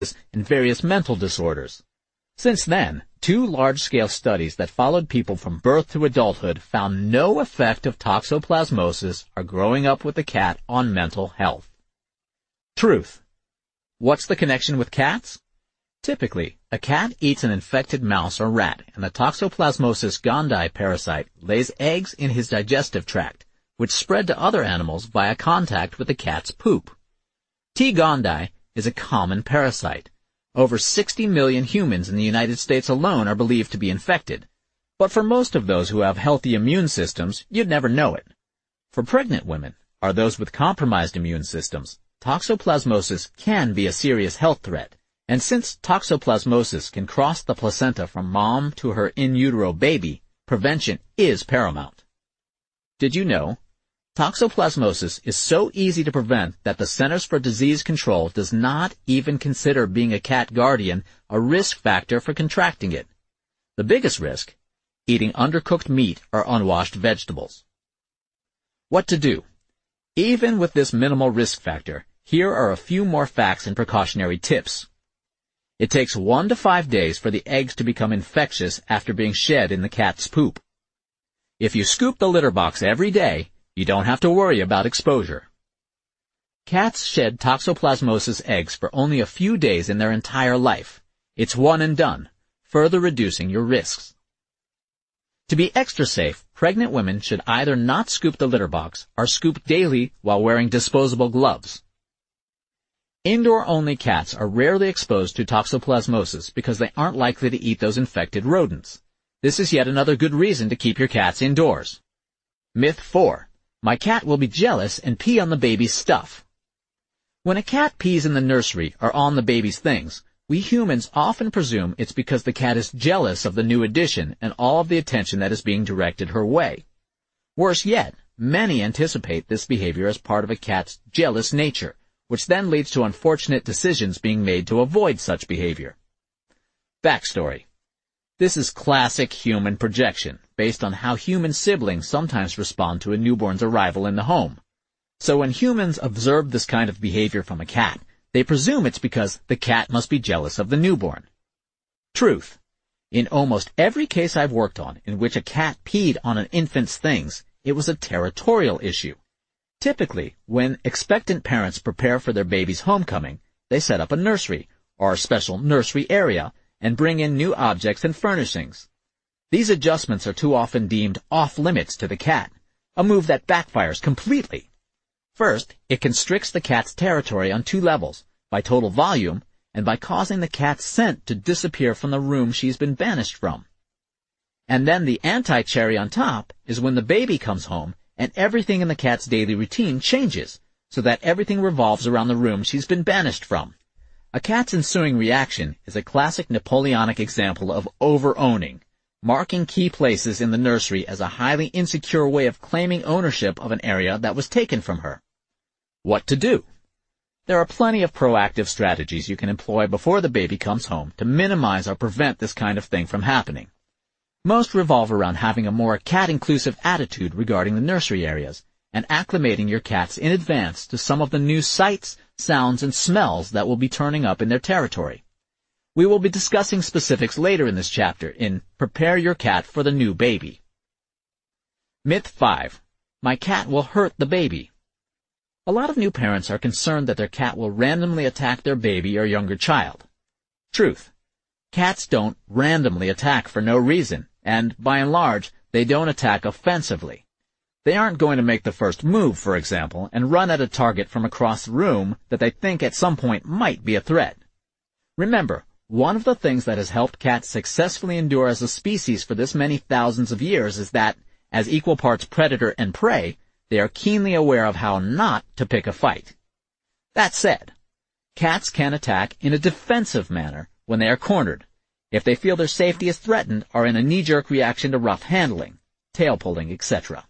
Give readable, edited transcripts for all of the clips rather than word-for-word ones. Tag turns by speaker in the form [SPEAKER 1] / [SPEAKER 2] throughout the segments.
[SPEAKER 1] and various mental disorders. Since then, 2 large-scale studies that followed people from birth to adulthood found no effect of toxoplasmosis or growing up with the cat on mental health. Truth. What's the connection with cats? Typically, a cat eats an infected mouse or rat, and the Toxoplasmosis gondii parasite lays eggs in his digestive tract, which spread to other animals via contact with the cat's poop. T. gondii is a common parasite. Over 60 million humans in the United States alone are believed to be infected. But for most of those who have healthy immune systems, you'd never know it. For pregnant women, or those with compromised immune systems, toxoplasmosis can be a serious health threat. And since toxoplasmosis can cross the placenta from mom to her in utero baby, prevention is paramount. Did you know? Toxoplasmosis is so easy to prevent that the Centers for Disease Control does not even consider being a cat guardian a risk factor for contracting it. The biggest risk? Eating undercooked meat or unwashed vegetables. What to do? Even with this minimal risk factor, here are a few more facts and precautionary tips. It takes 1 to 5 days for the eggs to become infectious after being shed in the cat's poop. If you scoop the litter box every day, you don't have to worry about exposure. Cats shed toxoplasmosis eggs for only a few days in their entire life. It's one and done, further reducing your risks. To be extra safe, pregnant women should either not scoop the litter box or scoop daily while wearing disposable gloves. Indoor-only cats are rarely exposed to toxoplasmosis because they aren't likely to eat those infected rodents. This is yet another good reason to keep your cats indoors. Myth 4. My cat will be jealous and pee on the baby's stuff. When a cat pees in the nursery or on the baby's things, we humans often presume it's because the cat is jealous of the new addition and all of the attention that is being directed her way. Worse yet, many anticipate this behavior as part of a cat's jealous nature, which then leads to unfortunate decisions being made to avoid such behavior. Backstory. This is classic human projection, based on how human siblings sometimes respond to a newborn's arrival in the home. So when humans observe this kind of behavior from a cat, they presume it's because the cat must be jealous of the newborn. Truth. In almost every case I've worked on in which a cat peed on an infant's things, it was a territorial issue. Typically, when expectant parents prepare for their baby's homecoming, they set up a nursery, or a special nursery area, and bring in new objects and furnishings. These adjustments are too often deemed off-limits to the cat, a move that backfires completely. First, it constricts the cat's territory on 2 levels, by total volume, and by causing the cat's scent to disappear from the room she's been banished from. And then the anti-cherry on top is when the baby comes home, and everything in the cat's daily routine changes, so that everything revolves around the room she's been banished from. A cat's ensuing reaction is a classic Napoleonic example of over-owning, marking key places in the nursery as a highly insecure way of claiming ownership of an area that was taken from her. What to do? There are plenty of proactive strategies you can employ before the baby comes home to minimize or prevent this kind of thing from happening. Most revolve around having a more cat-inclusive attitude regarding the nursery areas, and acclimating your cats in advance to some of the new sights, sounds, and smells that will be turning up in their territory. We will be discussing specifics later in this chapter in Prepare Your Cat for the New Baby. Myth 5. My cat will hurt the baby. A lot of new parents are concerned that their cat will randomly attack their baby or younger child. Truth. Cats don't randomly attack for no reason, and, by and large, they don't attack offensively. They aren't going to make the first move, for example, and run at a target from across the room that they think at some point might be a threat. Remember, one of the things that has helped cats successfully endure as a species for this many thousands of years is that, as equal parts predator and prey, they are keenly aware of how not to pick a fight. That said, cats can attack in a defensive manner when they are cornered, if they feel their safety is threatened or in a knee-jerk reaction to rough handling, tail pulling, etc.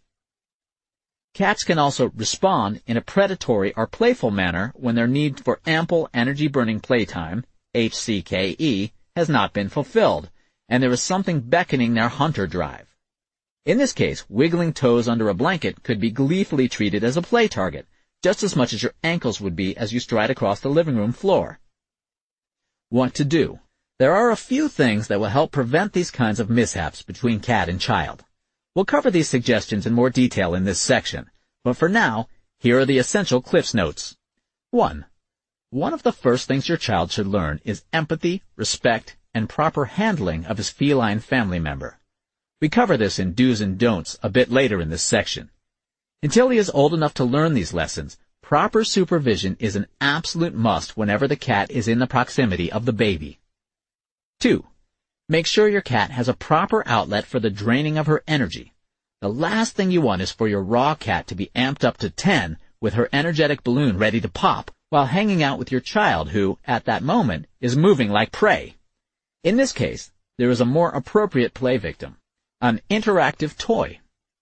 [SPEAKER 1] Cats can also respond in a predatory or playful manner when their need for ample energy-burning playtime, HCKE, has not been fulfilled, and there is something beckoning their hunter drive. In this case, wiggling toes under a blanket could be gleefully treated as a play target, just as much as your ankles would be as you stride across the living room floor. What to do? There are a few things that will help prevent these kinds of mishaps between cat and child. We'll cover these suggestions in more detail in this section, but for now, here are the essential Cliff's Notes. 1. One of the first things your child should learn is empathy, respect, and proper handling of his feline family member. We cover this in Do's and Don'ts a bit later in this section. Until he is old enough to learn these lessons, proper supervision is an absolute must whenever the cat is in the proximity of the baby. 2. Make sure your cat has a proper outlet for the draining of her energy. The last thing you want is for your raw cat to be amped up to 10 with her energetic balloon ready to pop while hanging out with your child who, at that moment, is moving like prey. In this case, there is a more appropriate play victim, an interactive toy.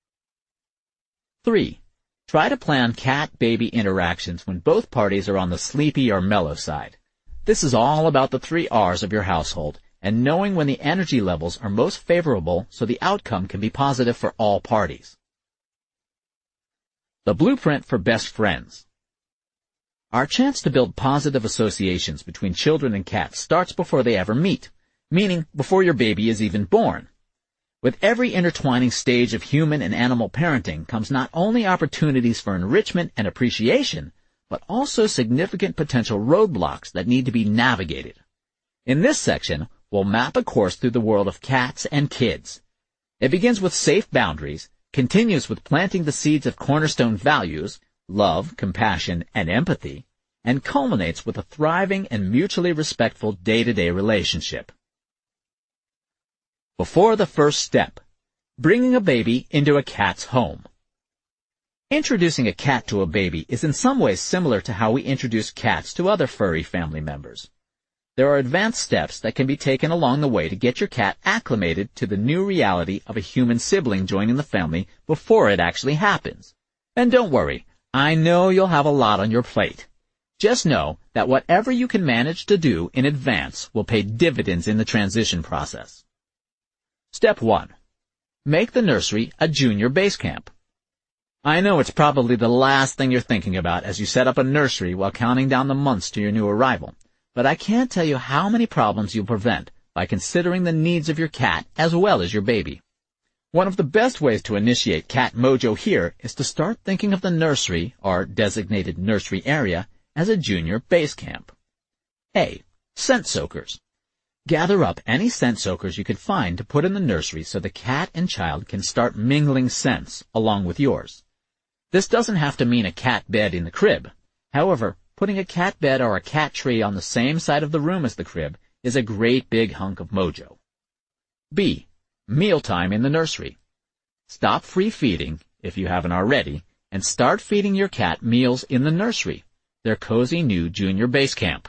[SPEAKER 1] 3. Try to plan cat-baby interactions when both parties are on the sleepy or mellow side. This is all about the 3 R's of your household and knowing when the energy levels are most favorable so the outcome can be positive for all parties. The Blueprint for Best Friends. Our chance to build positive associations between children and cats starts before they ever meet, meaning before your baby is even born. With every intertwining stage of human and animal parenting comes not only opportunities for enrichment and appreciation, but also significant potential roadblocks that need to be navigated. In this section, we'll map a course through the world of cats and kids. It begins with safe boundaries, continues with planting the seeds of cornerstone values, love, compassion, and empathy, and culminates with a thriving and mutually respectful day-to-day relationship. Before the first step, bringing a baby into a cat's home. Introducing a cat to a baby is in some ways similar to how we introduce cats to other furry family members. There are advanced steps that can be taken along the way to get your cat acclimated to the new reality of a human sibling joining the family before it actually happens. And don't worry, I know you'll have a lot on your plate. Just know that whatever you can manage to do in advance will pay dividends in the transition process. Step 1. Make the nursery a junior base camp. I know it's probably the last thing you're thinking about as you set up a nursery while counting down the months to your new arrival, but I can't tell you how many problems you'll prevent by considering the needs of your cat as well as your baby. One of the best ways to initiate cat mojo here is to start thinking of the nursery, or designated nursery area, as a junior base camp. A. Scent soakers. Gather up any scent soakers you could find to put in the nursery so the cat and child can start mingling scents along with yours. This doesn't have to mean a cat bed in the crib. However, putting a cat bed or a cat tree on the same side of the room as the crib is a great big hunk of mojo. B. Mealtime in the nursery. Stop free feeding, if you haven't already, and start feeding your cat meals in the nursery, their cozy new junior base camp.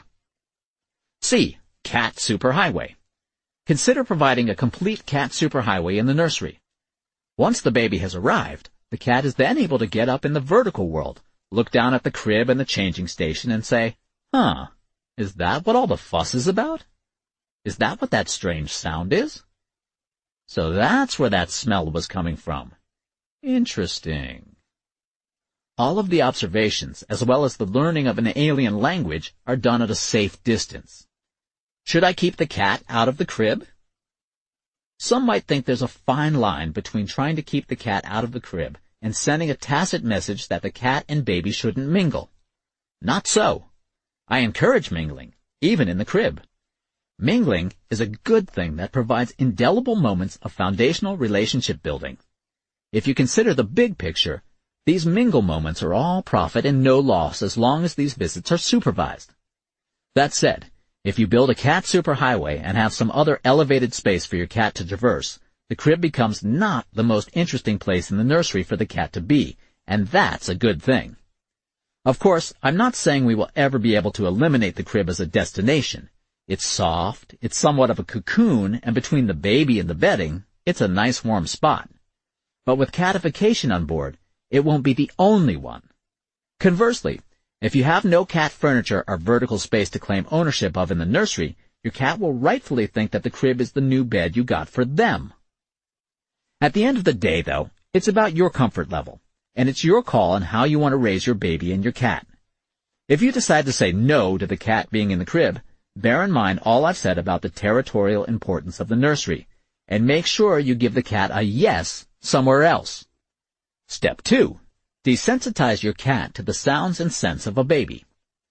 [SPEAKER 1] C. Cat superhighway. Consider providing a complete cat superhighway in the nursery. Once the baby has arrived, the cat is then able to get up in the vertical world, look down at the crib and the changing station and say, is that what all the fuss is about? Is that what that strange sound is? So that's where that smell was coming from. Interesting. All of the observations, as well as the learning of an alien language, are done at a safe distance. Should I keep the cat out of the crib? Some might think there's a fine line between trying to keep the cat out of the crib and sending a tacit message that the cat and baby shouldn't mingle. Not so. I encourage mingling, even in the crib. Mingling is a good thing that provides indelible moments of foundational relationship building. If you consider the big picture, these mingle moments are all profit and no loss as long as these visits are supervised. That said, if you build a cat superhighway and have some other elevated space for your cat to traverse, the crib becomes not the most interesting place in the nursery for the cat to be, and that's a good thing. Of course, I'm not saying we will ever be able to eliminate the crib as a destination. It's soft, it's somewhat of a cocoon, and between the baby and the bedding, it's a nice warm spot. But with catification on board, it won't be the only one. Conversely, if you have no cat furniture or vertical space to claim ownership of in the nursery, your cat will rightfully think that the crib is the new bed you got for them. At the end of the day, though, it's about your comfort level, and it's your call on how you want to raise your baby and your cat. If you decide to say no to the cat being in the crib, bear in mind all I've said about the territorial importance of the nursery, and make sure you give the cat a yes somewhere else. Step 2. Desensitize your cat to the sounds and scents of a baby.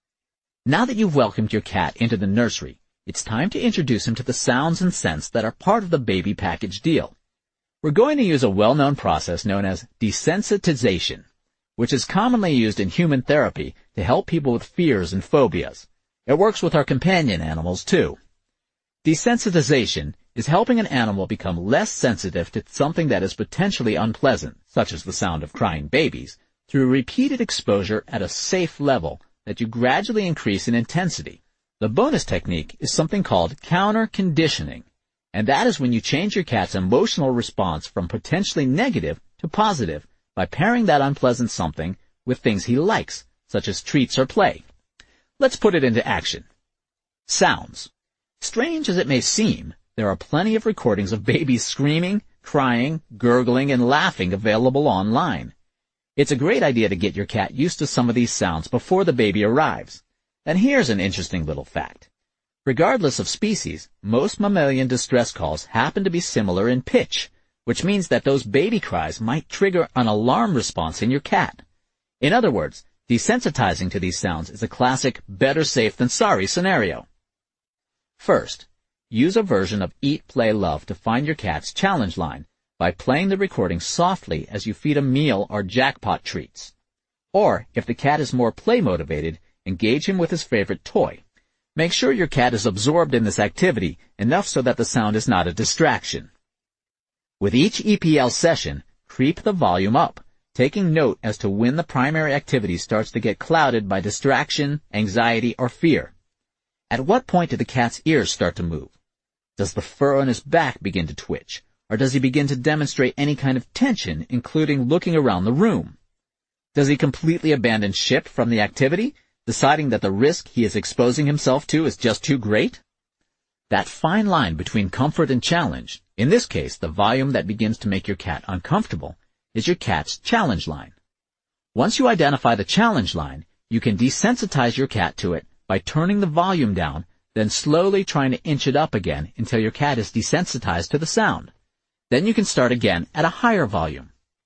[SPEAKER 1] Now that you've welcomed your cat into the nursery, it's time to introduce him to the sounds and scents that are part of the baby package deal. We're going to use a well-known process known as desensitization, which is commonly used in human therapy to help people with fears and phobias. It works with our companion animals, too. Desensitization is helping an animal become less sensitive to something that is potentially unpleasant, such as the sound of crying babies, through repeated exposure at a safe level that you gradually increase in intensity. The bonus technique is something called counter-conditioning, and that is when you change your cat's emotional response from potentially negative to positive by pairing that unpleasant something with things he likes, such as treats or play. Let's put it into action. Sounds. Strange as it may seem, there are plenty of recordings of babies screaming, crying, gurgling, and laughing available online. It's a great idea to get your cat used to some of these sounds before the baby arrives. And here's an interesting little fact. Regardless of species, most mammalian distress calls happen to be similar in pitch, which means that those baby cries might trigger an alarm response in your cat. In other words, desensitizing to these sounds is a classic better safe than sorry scenario. First, use a version of Eat, Play, Love to find your cat's challenge line by playing the recording softly as you feed a meal or jackpot treats. Or, if the cat is more play-motivated, engage him with his favorite toy. Make sure your cat is absorbed in this activity enough so that the sound is not a distraction. With each EPL session, creep the volume up, taking note as to when the primary activity starts to get clouded by distraction, anxiety, or fear. At what point do the cat's ears start to move? Does the fur on his back begin to twitch? Or does he begin to demonstrate any kind of tension, including looking around the room? Does he completely abandon ship from the activity, deciding that the risk he is exposing himself to is just too great? That fine line between comfort and challenge, in this case the volume that begins to make your cat uncomfortable, is your cat's challenge line. Once you identify the challenge line, you can desensitize your cat to it by turning the volume down, then slowly trying to inch it up again until your cat is desensitized to the sound. Then you can start again at a higher volume.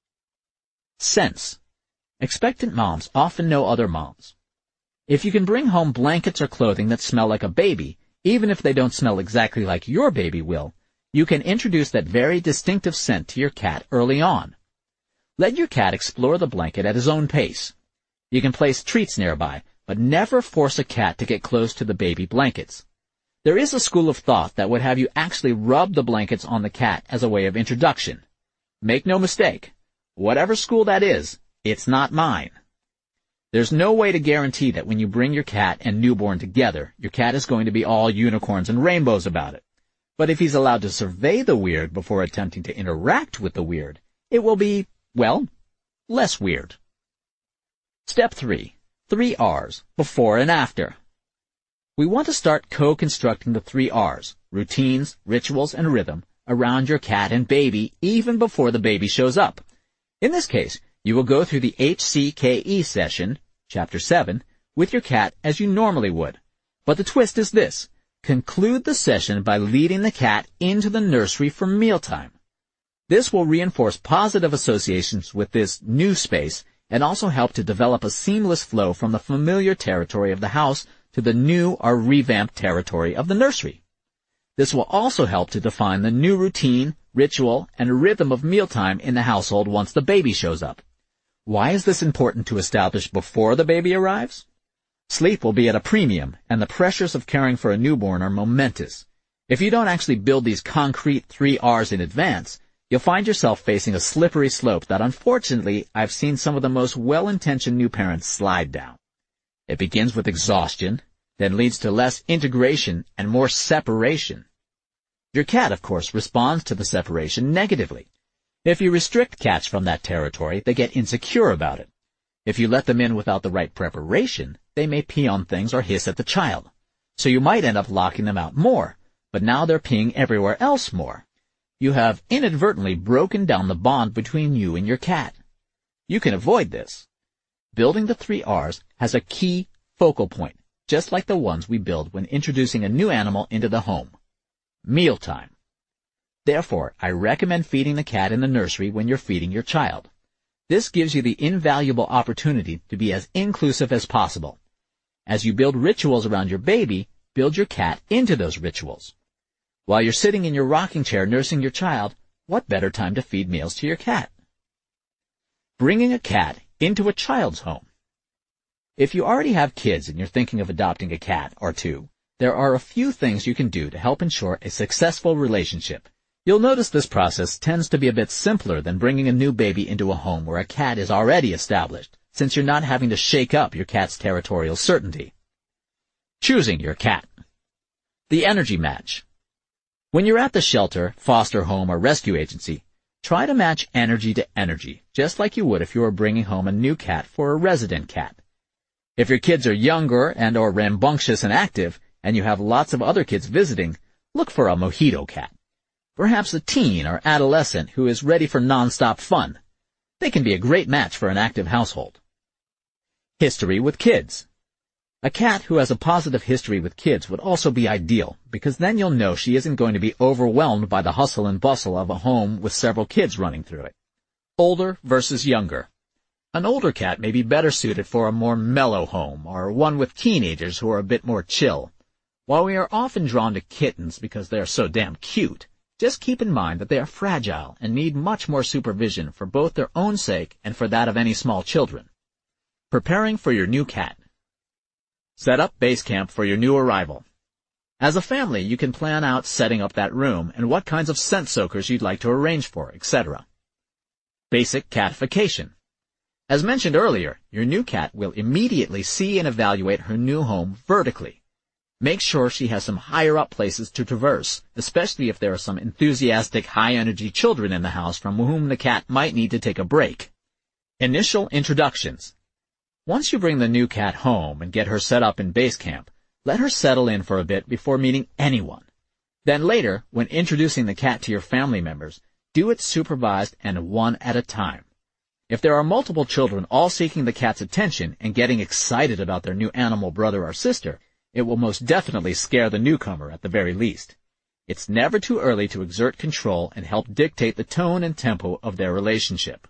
[SPEAKER 1] Scents. Expectant moms often know other moms. If you can bring home blankets or clothing that smell like a baby, even if they don't smell exactly like your baby will, you can introduce that very distinctive scent to your cat early on. Let your cat explore the blanket at his own pace. You can place treats nearby, but never force a cat to get close to the baby blankets. There is a school of thought that would have you actually rub the blankets on the cat as a way of introduction. Make no mistake, whatever school that is, it's not mine. There's no way to guarantee that when you bring your cat and newborn together, your cat is going to be all unicorns and rainbows about it. But if he's allowed to survey the weird before attempting to interact with the weird, it will be, well, less weird. Step 3. 3 R's, before and after. We want to start co-constructing the 3 R's, routines, rituals, and rhythm, around your cat and baby even before the baby shows up. In this case, you will go through the HCKE session, Chapter 7, with your cat as you normally would. But the twist is this. Conclude the session by leading the cat into the nursery for mealtime. This will reinforce positive associations with this new space and also help to develop a seamless flow from the familiar territory of the house to the new or revamped territory of the nursery. This will also help to define the new routine, ritual, and rhythm of mealtime in the household once the baby shows up. Why is this important to establish before the baby arrives? Sleep will be at a premium, and the pressures of caring for a newborn are momentous. If you don't actually build these concrete 3 R's in advance, you'll find yourself facing a slippery slope that unfortunately I've seen some of the most well-intentioned new parents slide down. It begins with exhaustion, then leads to less integration and more separation. Your cat, of course, responds to the separation negatively. If you restrict cats from that territory, they get insecure about it. If you let them in without the right preparation, they may pee on things or hiss at the child. So you might end up locking them out more, but now they're peeing everywhere else more. You have inadvertently broken down the bond between you and your cat. You can avoid this. Building the 3 R's has a key focal point, just like the ones we build when introducing a new animal into the home. Mealtime. Therefore, I recommend feeding the cat in the nursery when you're feeding your child. This gives you the invaluable opportunity to be as inclusive as possible. As you build rituals around your baby, build your cat into those rituals. While you're sitting in your rocking chair nursing your child, what better time to feed meals to your cat? Bringing a cat into a child's home. If you already have kids and you're thinking of adopting a cat or two, there are a few things you can do to help ensure a successful relationship. You'll notice this process tends to be a bit simpler than bringing a new baby into a home where a cat is already established, since you're not having to shake up your cat's territorial certainty. Choosing your cat. The energy match. When you're at the shelter, foster home, or rescue agency, try to match energy to energy, just like you would if you were bringing home a new cat for a resident cat. If your kids are younger and or rambunctious and active, and you have lots of other kids visiting, look for a mojito cat. Perhaps a teen or adolescent who is ready for non-stop fun. They can be a great match for an active household. History with kids. A cat who has a positive history with kids would also be ideal, because then you'll know she isn't going to be overwhelmed by the hustle and bustle of a home with several kids running through it. Older versus younger. An older cat may be better suited for a more mellow home, or one with teenagers who are a bit more chill. While we are often drawn to kittens because they are so damn cute, just keep in mind that they are fragile and need much more supervision for both their own sake and for that of any small children. Preparing for your new cat. Set up base camp for your new arrival. As a family, you can plan out setting up that room and what kinds of scent soakers you'd like to arrange for, etc. Basic catification. As mentioned earlier, your new cat will immediately see and evaluate her new home vertically. Make sure she has some higher-up places to traverse, especially if there are some enthusiastic, high-energy children in the house from whom the cat might need to take a break. Initial introductions. Once you bring the new cat home and get her set up in base camp, let her settle in for a bit before meeting anyone. Then later, when introducing the cat to your family members, do it supervised and one at a time. If there are multiple children all seeking the cat's attention and getting excited about their new animal brother or sister, it will most definitely scare the newcomer at the very least. It's never too early to exert control and help dictate the tone and tempo of their relationship.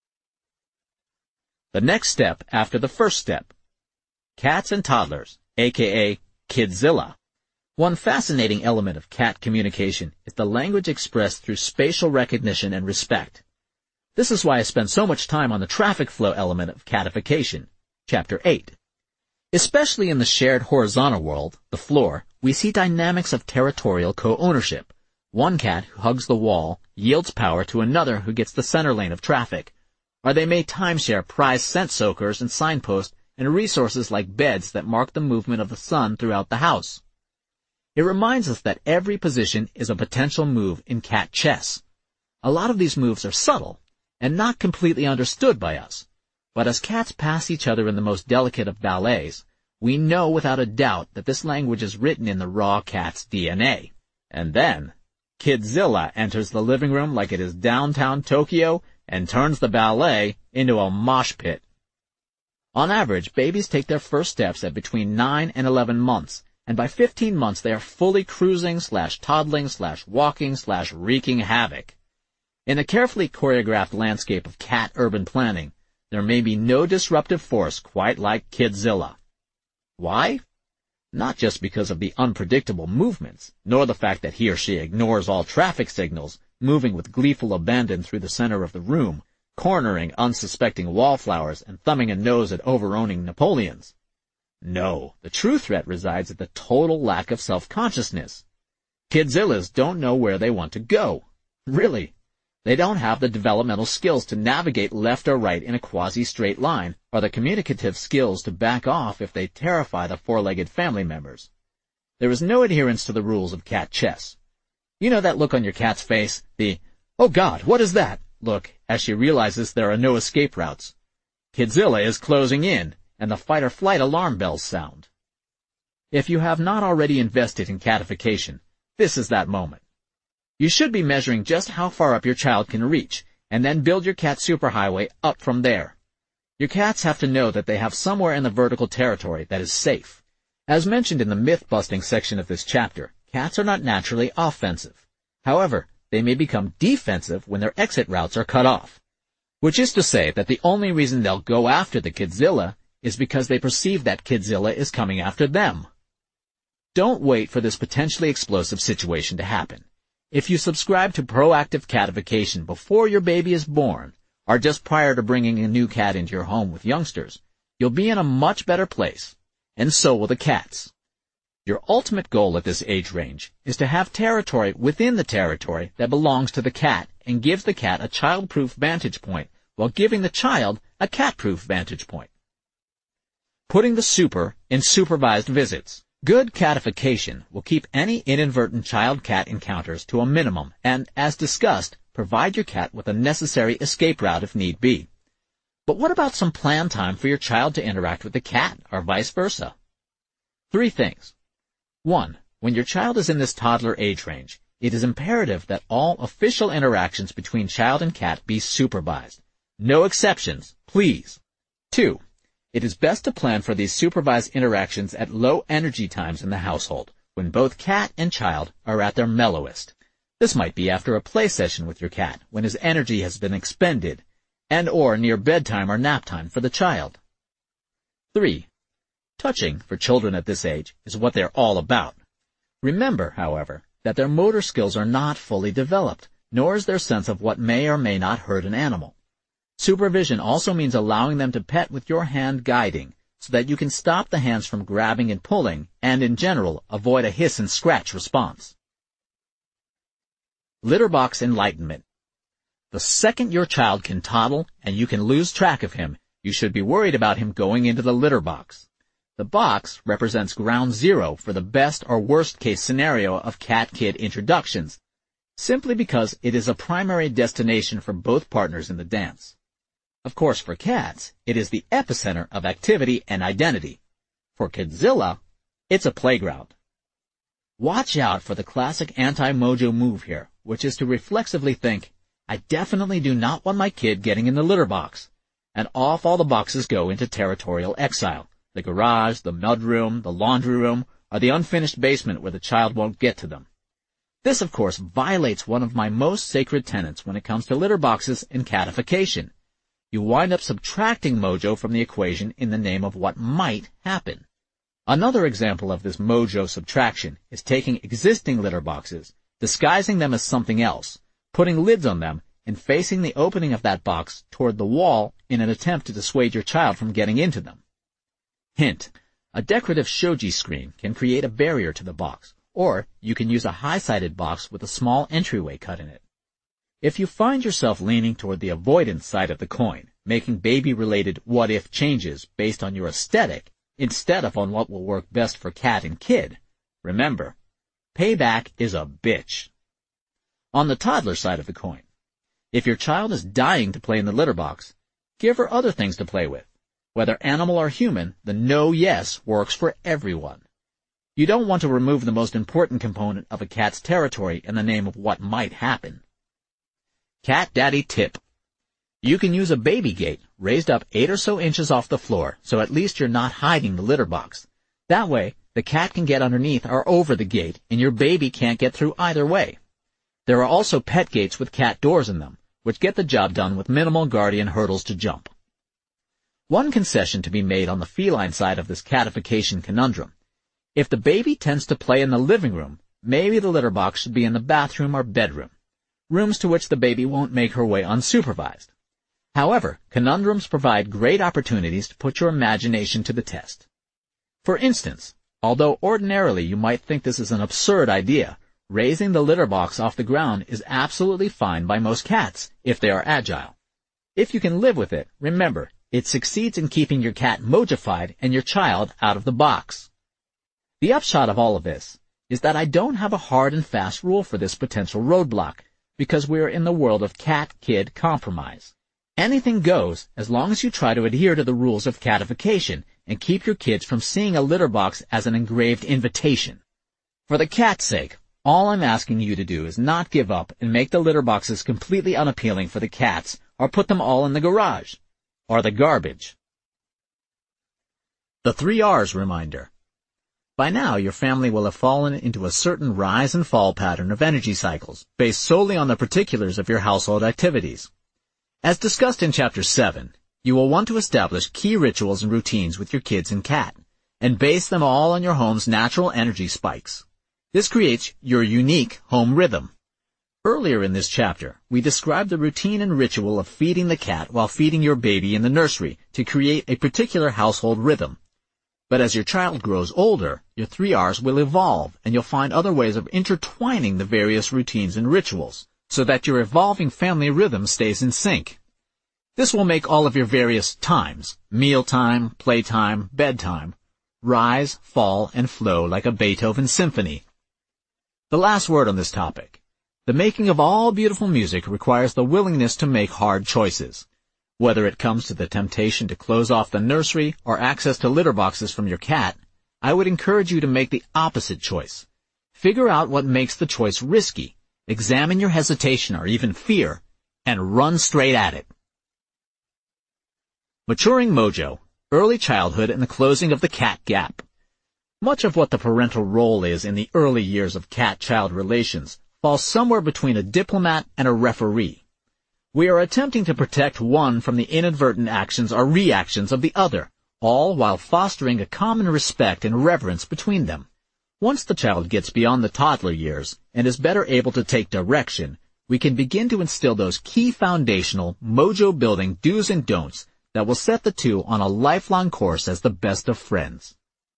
[SPEAKER 1] The next step after the first step. Cats and toddlers, aka Kidzilla. One fascinating element of cat communication is the language expressed through spatial recognition and respect. This is why I spend so much time on the traffic flow element of catification, Chapter 8. Especially in the shared horizontal world, the floor, we see dynamics of territorial co-ownership. One cat who hugs the wall yields power to another who gets the center lane of traffic. Or they may timeshare prized scent soakers and signposts and resources like beds that mark the movement of the sun throughout the house. It reminds us that every position is a potential move in cat chess. A lot of these moves are subtle and not completely understood by us. But as cats pass each other in the most delicate of ballets, we know without a doubt that this language is written in the raw cat's DNA. And then, Kidzilla enters the living room like it is downtown Tokyo and turns the ballet into a mosh pit. On average, babies take their first steps at between 9 and 11 months, and by 15 months they are fully cruising/toddling/walking/wreaking havoc. In the carefully choreographed landscape of cat urban planning, there may be no disruptive force quite like Kidzilla. Why? Not just because of the unpredictable movements, nor the fact that he or she ignores all traffic signals, moving with gleeful abandon through the center of the room, cornering unsuspecting wallflowers and thumbing a nose at overowning Napoleons. No, the true threat resides at the total lack of self-consciousness. Kidzillas don't know where they want to go. Really. They don't have the developmental skills to navigate left or right in a quasi-straight line, or the communicative skills to back off if they terrify the four-legged family members. There is no adherence to the rules of cat chess. You know that look on your cat's face, the, "Oh God, what is that?" look, as she realizes there are no escape routes. Kidzilla is closing in, and the fight-or-flight alarm bells sound. If you have not already invested in catification, this is that moment. You should be measuring just how far up your child can reach, and then build your cat superhighway up from there. Your cats have to know that they have somewhere in the vertical territory that is safe. As mentioned in the myth-busting section of this chapter, cats are not naturally offensive. However, they may become defensive when their exit routes are cut off. Which is to say that the only reason they'll go after the Kidzilla is because they perceive that Kidzilla is coming after them. Don't wait for this potentially explosive situation to happen. If you subscribe to proactive catification before your baby is born, or just prior to bringing a new cat into your home with youngsters, you'll be in a much better place, and so will the cats. Your ultimate goal at this age range is to have territory within the territory that belongs to the cat and gives the cat a child-proof vantage point while giving the child a cat-proof vantage point. Putting the super in supervised visits. Good catification will keep any inadvertent child-cat encounters to a minimum and, as discussed, provide your cat with a necessary escape route if need be. But what about some planned time for your child to interact with the cat, or vice versa? 3 things. 1. When your child is in this toddler age range, it is imperative that all official interactions between child and cat be supervised. No exceptions, please. 2. It is best to plan for these supervised interactions at low energy times in the household, when both cat and child are at their mellowest. This might be after a play session with your cat, when his energy has been expended, and or near bedtime or nap time for the child. 3. Touching, for children at this age, is what they're all about. Remember, however, that their motor skills are not fully developed, nor is their sense of what may or may not hurt an animal. Supervision also means allowing them to pet with your hand guiding, so that you can stop the hands from grabbing and pulling, and in general, avoid a hiss and scratch response. Litter box enlightenment. The second your child can toddle and you can lose track of him, you should be worried about him going into the litter box. The box represents ground zero for the best or worst case scenario of cat-kid introductions, simply because it is a primary destination for both partners in the dance. Of course, for cats, it is the epicenter of activity and identity. For Kidzilla, it's a playground. Watch out for the classic anti-mojo move here, which is to reflexively think, I definitely do not want my kid getting in the litter box, and off all the boxes go into territorial exile. The garage, the mudroom, the laundry room, or the unfinished basement where the child won't get to them. This, of course, violates one of my most sacred tenets when it comes to litter boxes and catification. You wind up subtracting mojo from the equation in the name of what might happen. Another example of this mojo subtraction is taking existing litter boxes, disguising them as something else, putting lids on them, and facing the opening of that box toward the wall in an attempt to dissuade your child from getting into them. Hint: a decorative shoji screen can create a barrier to the box, or you can use a high-sided box with a small entryway cut in it. If you find yourself leaning toward the avoidance side of the coin, making baby-related what-if changes based on your aesthetic instead of on what will work best for cat and kid, remember, payback is a bitch. On the toddler side of the coin, if your child is dying to play in the litter box, give her other things to play with. Whether animal or human, the no-yes works for everyone. You don't want to remove the most important component of a cat's territory in the name of what might happen. Cat Daddy tip. You can use a baby gate raised up 8 or so inches off the floor, so at least you're not hiding the litter box. That way, the cat can get underneath or over the gate, and your baby can't get through either way. There are also pet gates with cat doors in them, which get the job done with minimal guardian hurdles to jump. One concession to be made on the feline side of this catification conundrum. If the baby tends to play in the living room, maybe the litter box should be in the bathroom or bedroom, rooms to which the baby won't make her way unsupervised. However, conundrums provide great opportunities to put your imagination to the test. For instance, although ordinarily you might think this is an absurd idea, raising the litter box off the ground is absolutely fine by most cats, if they are agile. If you can live with it, remember, it succeeds in keeping your cat mojified and your child out of the box. The upshot of all of this is that I don't have a hard and fast rule for this potential roadblock, because we're in the world of cat-kid compromise. Anything goes as long as you try to adhere to the rules of catification and keep your kids from seeing a litter box as an engraved invitation. For the cat's sake, all I'm asking you to do is not give up and make the litter boxes completely unappealing for the cats, or put them all in the garage, or the garbage. The 3 R's reminder. By now, your family will have fallen into a certain rise and fall pattern of energy cycles, based solely on the particulars of your household activities. As discussed in Chapter 7, you will want to establish key rituals and routines with your kids and cat, and base them all on your home's natural energy spikes. This creates your unique home rhythm. Earlier in this chapter, we described the routine and ritual of feeding the cat while feeding your baby in the nursery to create a particular household rhythm. But as your child grows older, your 3 R's will evolve, and you'll find other ways of intertwining the various routines and rituals, so that your evolving family rhythm stays in sync. This will make all of your various times, mealtime, playtime, bedtime, rise, fall, and flow like a Beethoven symphony. The last word on this topic. The making of all beautiful music requires the willingness to make hard choices. Whether it comes to the temptation to close off the nursery or access to litter boxes from your cat, I would encourage you to make the opposite choice. Figure out what makes the choice risky, examine your hesitation or even fear, and run straight at it. Maturing Mojo, Early Childhood and the Closing of the Cat Gap. Much of what the parental role is in the early years of cat-child relations falls somewhere between a diplomat and a referee. We are attempting to protect one from the inadvertent actions or reactions of the other, all while fostering a common respect and reverence between them. Once the child gets beyond the toddler years and is better able to take direction, we can begin to instill those key foundational, mojo-building do's and don'ts that will set the two on a lifelong course as the best of friends.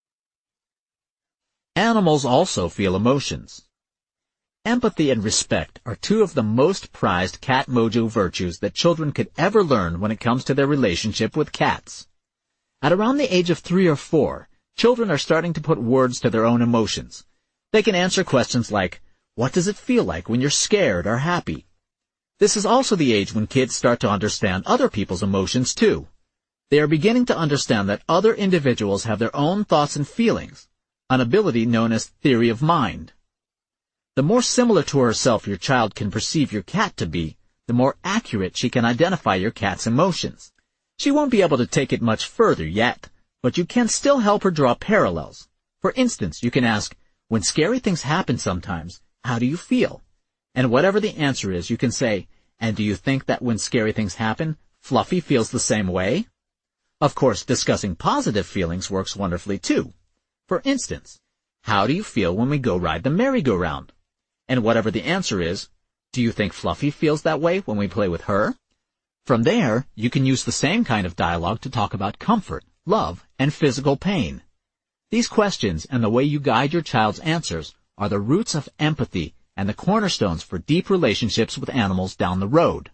[SPEAKER 1] Animals also feel emotions. Empathy and respect are 2 of the most prized cat mojo virtues that children could ever learn when it comes to their relationship with cats. At around the age of 3 or 4, children are starting to put words to their own emotions. They can answer questions like, what does it feel like when you're scared or happy? This is also the age when kids start to understand other people's emotions too. They are beginning to understand that other individuals have their own thoughts and feelings, an ability known as theory of mind. The more similar to herself your child can perceive your cat to be, the more accurate she can identify your cat's emotions. She won't be able to take it much further yet, but you can still help her draw parallels. For instance, you can ask, when scary things happen sometimes, how do you feel? And whatever the answer is, you can say, and do you think that when scary things happen, Fluffy feels the same way? Of course, discussing positive feelings works wonderfully too. For instance, how do you feel when we go ride the merry-go-round? And whatever the answer is, do you think Fluffy feels that way when we play with her? From there, you can use the same kind of dialogue to talk about comfort, love, and physical pain. These questions and the way you guide your child's answers are the roots of empathy and the cornerstones for deep relationships with animals down the road.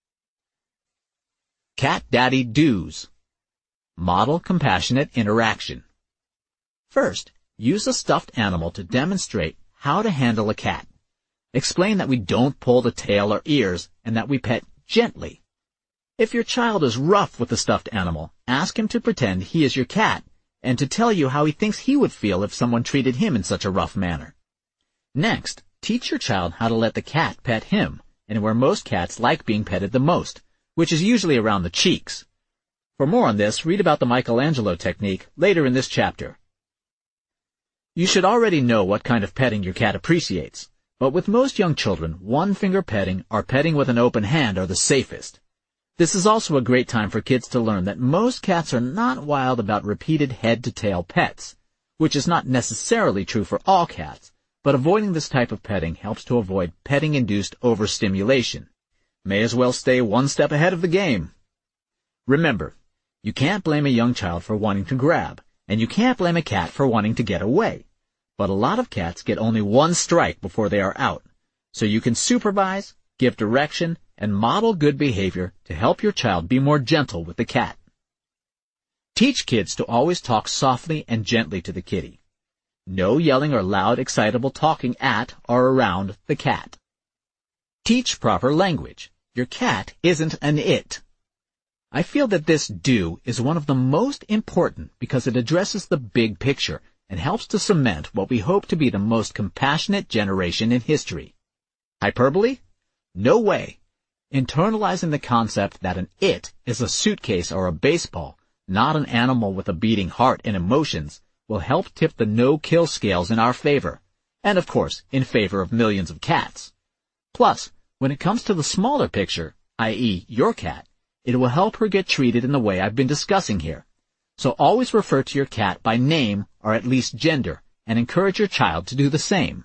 [SPEAKER 1] Cat Daddy Do's. Model compassionate interaction. First, use a stuffed animal to demonstrate how to handle a cat. Explain that we don't pull the tail or ears and that we pet gently. If your child is rough with the stuffed animal, ask him to pretend he is your cat and to tell you how he thinks he would feel if someone treated him in such a rough manner. Next, teach your child how to let the cat pet him, and where most cats like being petted the most, which is usually around the cheeks. For more on this, read about the Michelangelo technique later in this chapter. You should already know what kind of petting your cat appreciates, but with most young children, one-finger petting or petting with an open hand are the safest. This is also a great time for kids to learn that most cats are not wild about repeated head-to-tail pets, which is not necessarily true for all cats, but avoiding this type of petting helps to avoid petting-induced overstimulation. May as well stay one step ahead of the game. Remember, you can't blame a young child for wanting to grab, and you can't blame a cat for wanting to get away. But a lot of cats get only one strike before they are out, so you can supervise, give direction, and model good behavior to help your child be more gentle with the cat. Teach kids to always talk softly and gently to the kitty. No yelling or loud, excitable talking at or around the cat. Teach proper language. Your cat isn't an it. I feel that this do is one of the most important because it addresses the big picture and helps to cement what we hope to be the most compassionate generation in history. Hyperbole? No way. Internalizing the concept that an it is a suitcase or a baseball, not an animal with a beating heart and emotions, will help tip the no-kill scales in our favor, and of course, in favor of millions of cats. Plus, when it comes to the smaller picture, i.e. your cat, it will help her get treated in the way I've been discussing here. So always refer to your cat by name or at least gender, and encourage your child to do the same.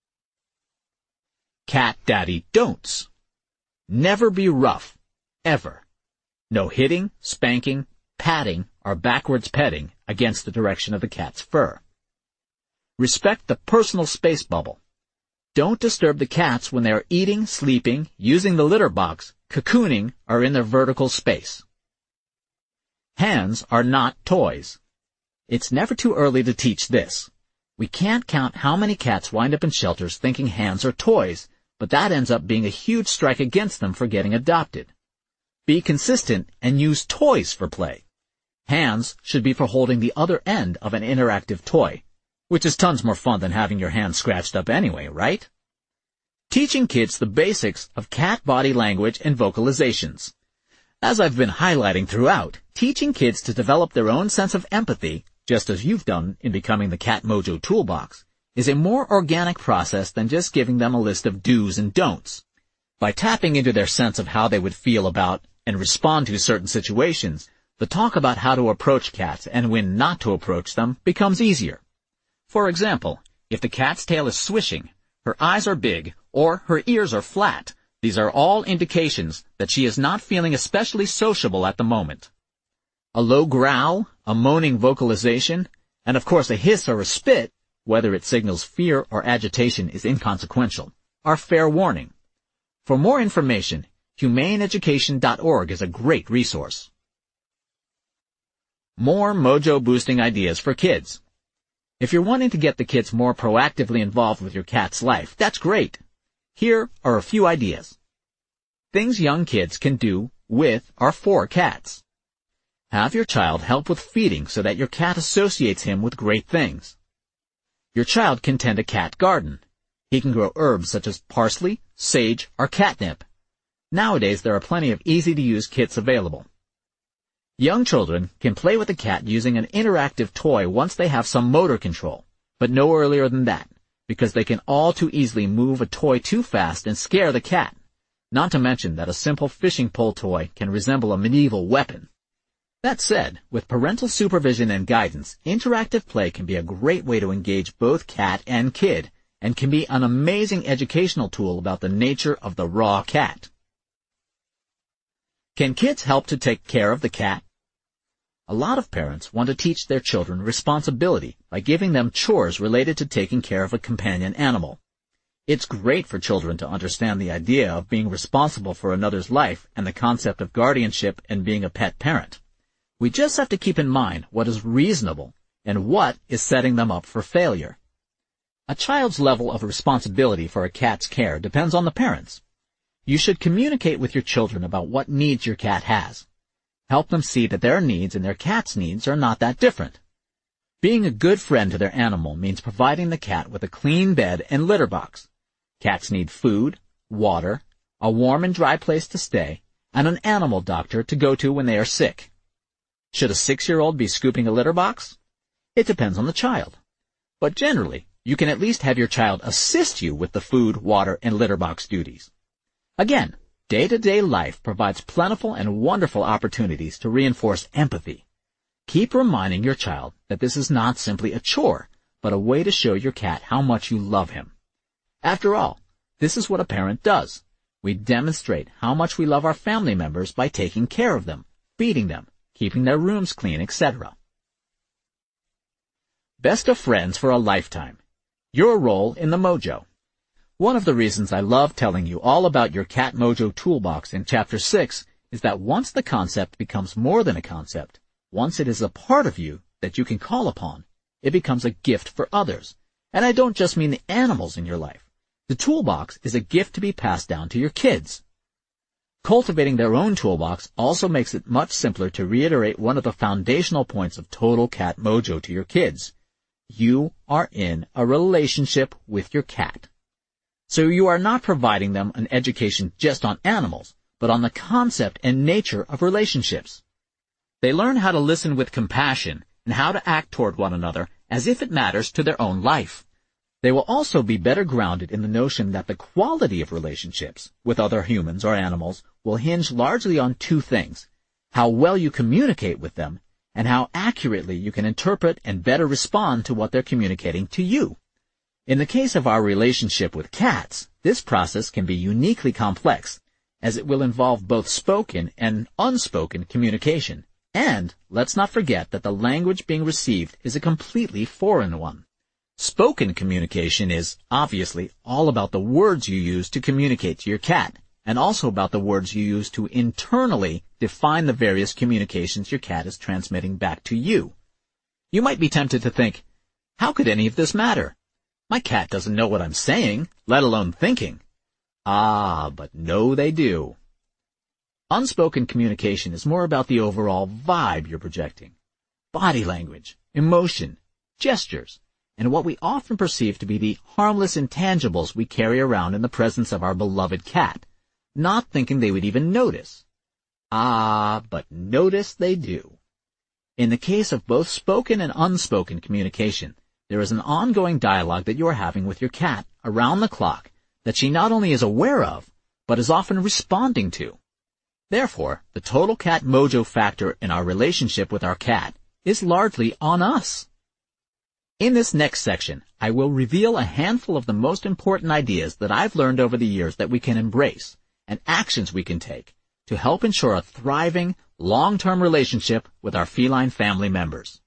[SPEAKER 1] Cat Daddy Don'ts. Never be rough. Ever. No hitting, spanking, patting, or backwards petting against the direction of the cat's fur. Respect the personal space bubble. Don't disturb the cats when they are eating, sleeping, using the litter box, cocooning, or in their vertical space. Hands are not toys. It's never too early to teach this. We can't count how many cats wind up in shelters thinking hands are toys, but that ends up being a huge strike against them for getting adopted. Be consistent and use toys for play. Hands should be for holding the other end of an interactive toy, which is tons more fun than having your hand scratched up anyway, right? Teaching kids the basics of cat body language and vocalizations. As I've been highlighting throughout, teaching kids to develop their own sense of empathy, just as you've done in becoming the Cat Mojo Toolbox, is a more organic process than just giving them a list of do's and don'ts. By tapping into their sense of how they would feel about and respond to certain situations, the talk about how to approach cats and when not to approach them becomes easier. For example, if the cat's tail is swishing, her eyes are big, or her ears are flat, these are all indications that she is not feeling especially sociable at the moment. A low growl, a moaning vocalization, and of course a hiss or a spit, whether it signals fear or agitation is inconsequential, are fair warning. For more information, humaneeducation.org is a great resource. More mojo-boosting ideas for kids. If you're wanting to get the kids more proactively involved with your cat's life, that's great. Here are a few ideas. Things young kids can do with or for cats. Have your child help with feeding so that your cat associates him with great things. Your child can tend a cat garden. He can grow herbs such as parsley, sage, or catnip. Nowadays, there are plenty of easy-to-use kits available. Young children can play with the cat using an interactive toy once they have some motor control, but no earlier than that, because they can all too easily move a toy too fast and scare the cat, not to mention that a simple fishing pole toy can resemble a medieval weapon. That said, with parental supervision and guidance, interactive play can be a great way to engage both cat and kid, and can be an amazing educational tool about the nature of the raw cat. Can kids help to take care of the cat? A lot of parents want to teach their children responsibility by giving them chores related to taking care of a companion animal. It's great for children to understand the idea of being responsible for another's life and the concept of guardianship and being a pet parent. We just have to keep in mind what is reasonable and what is setting them up for failure. A child's level of responsibility for a cat's care depends on the parents. You should communicate with your children about what needs your cat has. Help them see that their needs and their cat's needs are not that different. Being a good friend to their animal means providing the cat with a clean bed and litter box. Cats need food, water, a warm and dry place to stay, and an animal doctor to go to when they are sick. Should a 6-year-old be scooping a litter box? It depends on the child. But generally, you can at least have your child assist you with the food, water, and litter box duties. Again, day-to-day life provides plentiful and wonderful opportunities to reinforce empathy. Keep reminding your child that this is not simply a chore, but a way to show your cat how much you love him. After all, this is what a parent does. We demonstrate how much we love our family members by taking care of them, feeding them, keeping their rooms clean, etc. Best of friends for a lifetime. Your role in the mojo. One of the reasons I love telling you all about your Cat Mojo Toolbox in Chapter 6 is that once the concept becomes more than a concept, once it is a part of you that you can call upon, it becomes a gift for others. And I don't just mean the animals in your life. The toolbox is a gift to be passed down to your kids. Cultivating their own toolbox also makes it much simpler to reiterate one of the foundational points of Total Cat Mojo to your kids. You are in a relationship with your cat. So you are not providing them an education just on animals, but on the concept and nature of relationships. They learn how to listen with compassion and how to act toward one another as if it matters to their own life. They will also be better grounded in the notion that the quality of relationships with other humans or animals will hinge largely on two things: how well you communicate with them, and how accurately you can interpret and better respond to what they're communicating to you. In the case of our relationship with cats, this process can be uniquely complex, as it will involve both spoken and unspoken communication. And let's not forget that the language being received is a completely foreign one. Spoken communication is, obviously, all about the words you use to communicate to your cat, and also about the words you use to internally define the various communications your cat is transmitting back to you. You might be tempted to think, how could any of this matter? My cat doesn't know what I'm saying, let alone thinking. Ah, but no, they do. Unspoken communication is more about the overall vibe you're projecting. Body language, emotion, gestures, and what we often perceive to be the harmless intangibles we carry around in the presence of our beloved cat, not thinking they would even notice. Ah, but notice they do. In the case of both spoken and unspoken communication, there is an ongoing dialogue that you are having with your cat around the clock that she not only is aware of, but is often responding to. Therefore, the total cat mojo factor in our relationship with our cat is largely on us. In this next section, I will reveal a handful of the most important ideas that I've learned over the years that we can embrace and actions we can take to help ensure a thriving, long-term relationship with our feline family members.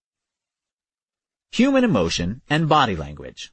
[SPEAKER 1] Human emotion and body language.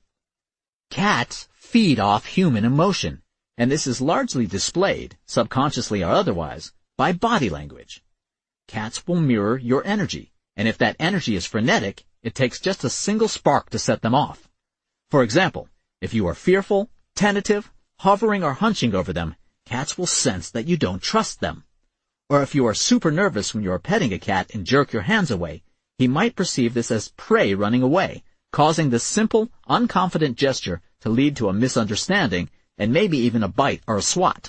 [SPEAKER 1] Cats feed off human emotion, and this is largely displayed, subconsciously or otherwise, by body language. Cats will mirror your energy, and if that energy is frenetic, it takes just a single spark to set them off. For example, if you are fearful, tentative, hovering or hunching over them, cats will sense that you don't trust them. Or if you are super nervous when you are petting a cat and jerk your hands away, he might perceive this as prey running away, causing this simple, unconfident gesture to lead to a misunderstanding and maybe even a bite or a swat.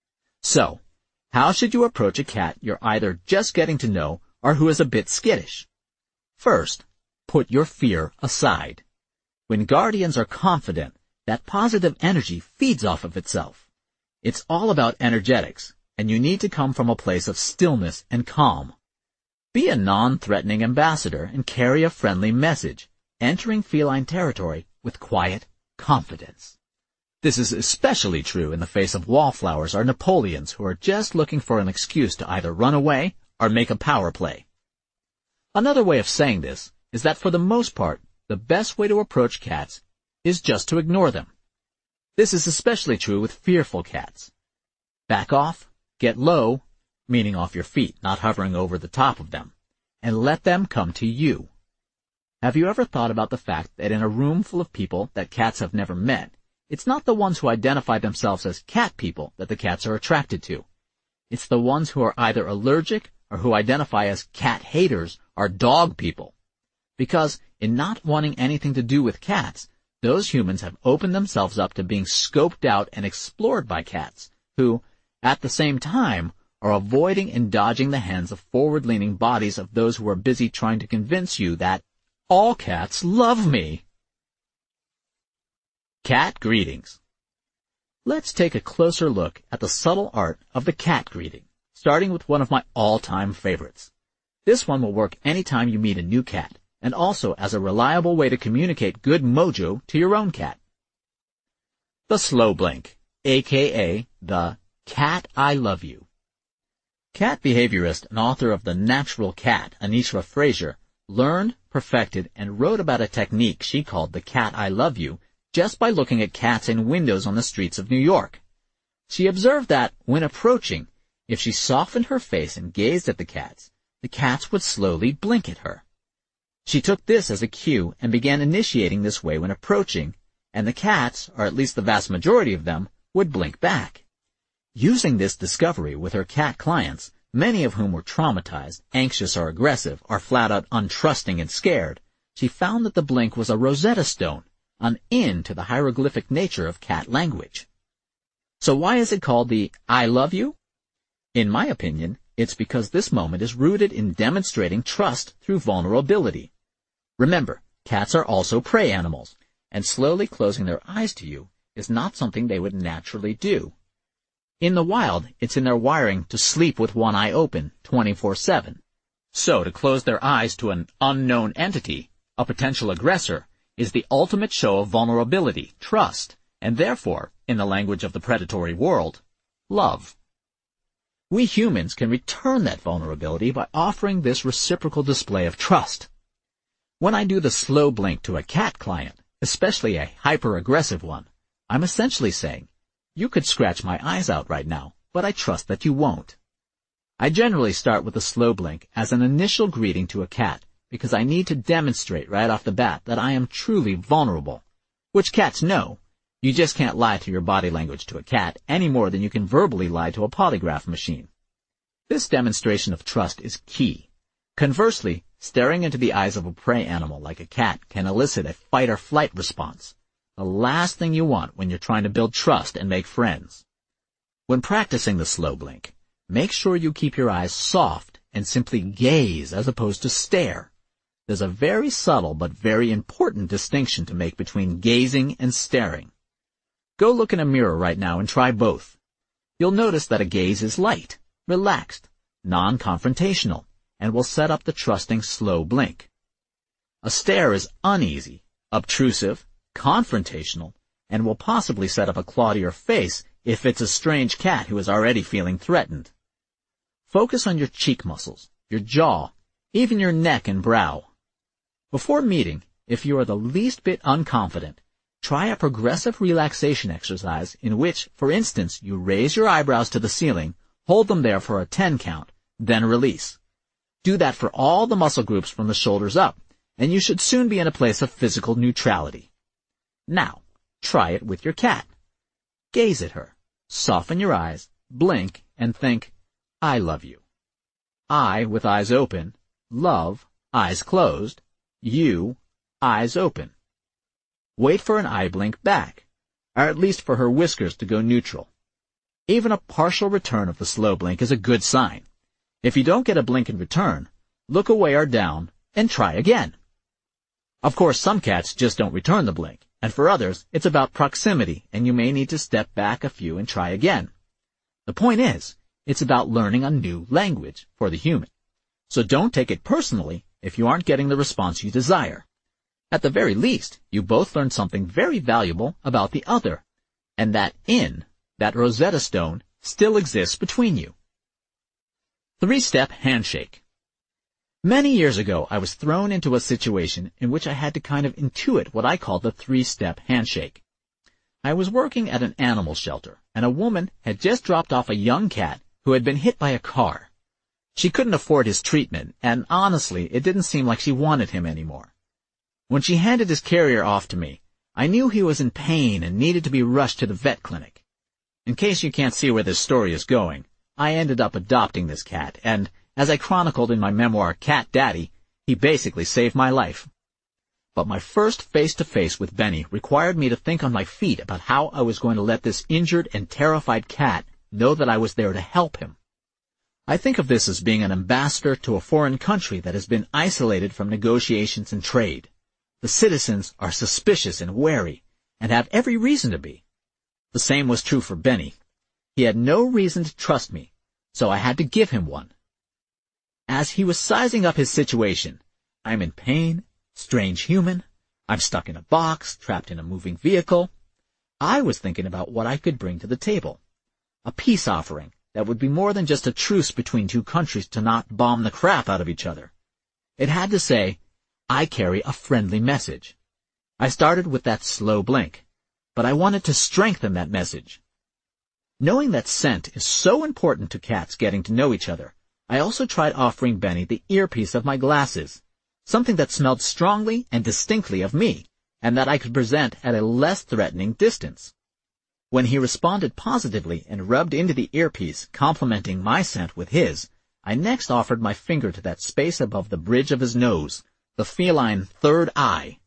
[SPEAKER 1] So, how should you approach a cat you're either just getting to know or who is a bit skittish? First, put your fear aside. When guardians are confident, that positive energy feeds off of itself. It's all about energetics, and you need to come from a place of stillness and calm. Be a non-threatening ambassador and carry a friendly message, entering feline territory with quiet confidence. This is especially true in the face of wallflowers or Napoleons who are just looking for an excuse to either run away or make a power play. Another way of saying this is that for the most part, the best way to approach cats is just to ignore them. This is especially true with fearful cats. Back off, get low, meaning off your feet, not hovering over the top of them, and let them come to you. Have you ever thought about the fact that in a room full of people that cats have never met, it's not the ones who identify themselves as cat people that the cats are attracted to. It's the ones who are either allergic or who identify as cat haters or dog people. Because in not wanting anything to do with cats, those humans have opened themselves up to being scoped out and explored by cats, who, at the same time, are avoiding and dodging the hands of forward-leaning bodies of those who are busy trying to convince you that all cats love me. Cat greetings. Let's take a closer look at the subtle art of the cat greeting, starting with one of my all-time favorites. This one will work anytime you meet a new cat, and also as a reliable way to communicate good mojo to your own cat. The slow blink, aka the cat I love you. Cat behaviorist and author of The Natural Cat, Anisha Fraser, learned, perfected, and wrote about a technique she called the cat I love you just by looking at cats in windows on the streets of New York. She observed that, when approaching, if she softened her face and gazed at the cats would slowly blink at her. She took this as a cue and began initiating this way when approaching, and the cats, or at least the vast majority of them, would blink back. Using this discovery with her cat clients, many of whom were traumatized, anxious or aggressive, or flat-out untrusting and scared, she found that the blink was a Rosetta Stone, an in to the hieroglyphic nature of cat language. So why is it called the I love you? In my opinion, it's because this moment is rooted in demonstrating trust through vulnerability. Remember, Cats are also prey animals, and slowly closing their eyes to you is not something they would naturally do. In the wild, it's in their wiring to sleep with one eye open 24/7. So to close their eyes to an unknown entity, a potential aggressor, is the ultimate show of vulnerability, trust, and therefore, in the language of the predatory world, love. We humans can return that vulnerability by offering this reciprocal display of trust. When I do the slow blink to a cat client, especially a hyper-aggressive one, I'm essentially saying, you could scratch my eyes out right now, but I trust that you won't. I generally start with a slow blink as an initial greeting to a cat because I need to demonstrate right off the bat that I am truly vulnerable, which cats know. You just can't lie through your body language to a cat any more than you can verbally lie to a polygraph machine. This demonstration of trust is key. Conversely, staring into the eyes of a prey animal like a cat can elicit a fight-or-flight response, the last thing you want when you're trying to build trust and make friends. When practicing the slow blink, make sure you keep your eyes soft and simply gaze as opposed to stare. There's a very subtle but very important distinction to make between gazing and staring. Go look in a mirror right now and try both. You'll notice that a gaze is light, relaxed, non-confrontational, and will set up the trusting slow blink. A stare is uneasy, obtrusive, confrontational, and will possibly set up a claw to your face if it's a strange cat who is already feeling threatened. Focus on your cheek muscles, your jaw, even your neck and brow. Before meeting, if you are the least bit unconfident, try a progressive relaxation exercise in which, for instance, you raise your eyebrows to the ceiling, hold them there for a 10 count, then release. Do that for all the muscle groups from the shoulders up, and you should soon be in a place of physical neutrality. Now, try it with your cat. Gaze at her, soften your eyes, blink, and think, I love you. I with eyes open, love, eyes closed, you, eyes open. Wait for an eye blink back, or at least for her whiskers to go neutral. Even a partial return of the slow blink is a good sign. If you don't get a blink in return, look away or down and try again. Of course, some cats just don't return the blink, and for others, it's about proximity, and you may need to step back a few and try again. The point is, it's about learning a new language for the human. So don't take it personally if you aren't getting the response you desire. At the very least, you both learned something very valuable about the other, and that Rosetta Stone, still exists between you. 3-step handshake. Many years ago, I was thrown into a situation in which I had to kind of intuit what I call the 3-step handshake. I was working at an animal shelter, and a woman had just dropped off a young cat who had been hit by a car. She couldn't afford his treatment, and honestly, it didn't seem like she wanted him anymore. When she handed his carrier off to me, I knew he was in pain and needed to be rushed to the vet clinic. In case you can't see where this story is going, I ended up adopting this cat, and, as I chronicled in my memoir, Cat Daddy, he basically saved my life. But my first face-to-face with Benny required me to think on my feet about how I was going to let this injured and terrified cat know that I was there to help him. I think of this as being an ambassador to a foreign country that has been isolated from negotiations and trade. The citizens are suspicious and wary, and have every reason to be. The same was true for Benny. He had no reason to trust me, so I had to give him one. As he was sizing up his situation, I'm in pain, strange human, I'm stuck in a box, trapped in a moving vehicle. I was thinking about what I could bring to the table. A peace offering that would be more than just a truce between two countries to not bomb the crap out of each other. It had to say, I carry a friendly message. I started with that slow blink, but I wanted to strengthen that message. Knowing that scent is so important to cats getting to know each other, I also tried offering Benny the earpiece of my glasses, something that smelled strongly and distinctly of me, and that I could present at a less threatening distance. When he responded positively and rubbed into the earpiece, complementing my scent with his, I next offered my finger to that space above the bridge of his nose, the feline third eye.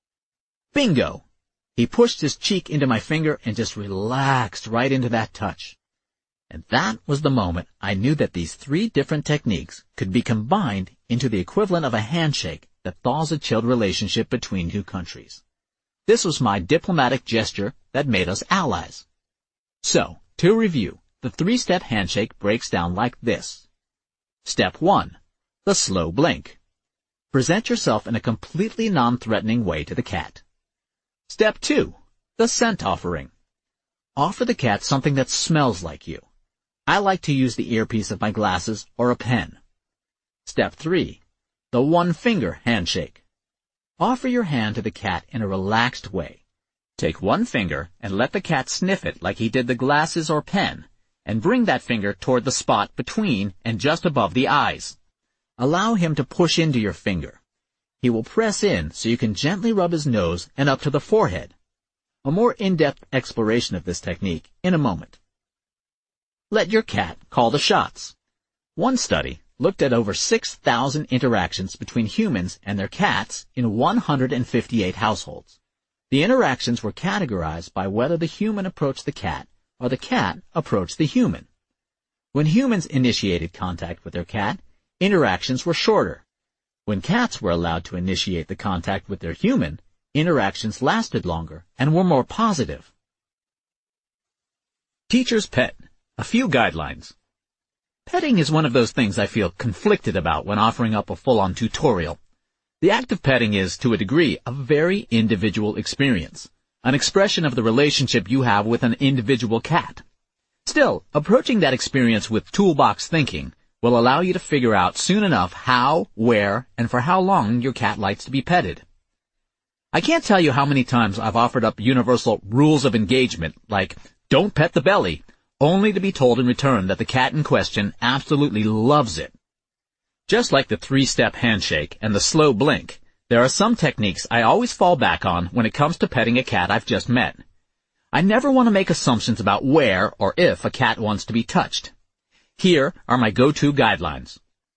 [SPEAKER 1] Bingo! He pushed his cheek into my finger and just relaxed right into that touch. And that was the moment I knew that these 3 different techniques could be combined into the equivalent of a handshake that thaws a chilled relationship between two countries. This was my diplomatic gesture that made us allies. So, to review, the three-step handshake breaks down like this. Step 1. The slow blink. Present yourself in a completely non-threatening way to the cat. Step 2. The scent offering. Offer the cat something that smells like you. I like to use the earpiece of my glasses or a pen. Step 3. The one-finger handshake. Offer your hand to the cat in a relaxed way. Take one finger and let the cat sniff it like he did the glasses or pen, and bring that finger toward the spot between and just above the eyes. Allow him to push into your finger. He will press in so you can gently rub his nose and up to the forehead. A more in-depth exploration of this technique in a moment. Let your cat call the shots. One study looked at over 6,000 interactions between humans and their cats in 158 households. The interactions were categorized by whether the human approached the cat or the cat approached the human. When humans initiated contact with their cat, interactions were shorter. When cats were allowed to initiate the contact with their human, interactions lasted longer and were more positive. Teacher's pet. A few guidelines. Petting is one of those things I feel conflicted about when offering up a full-on tutorial. The act of petting is, to a degree, a very individual experience, an expression of the relationship you have with an individual cat. Still, approaching that experience with toolbox thinking will allow you to figure out soon enough how, where, and for how long your cat likes to be petted. I can't tell you how many times I've offered up universal rules of engagement, like, don't pet the belly, only to be told in return that the cat in question absolutely loves it. Just like the three-step handshake and the slow blink, there are some techniques I always fall back on when it comes to petting a cat I've just met. I never want to make assumptions about where or if a cat wants to be touched. Here are my go-to guidelines.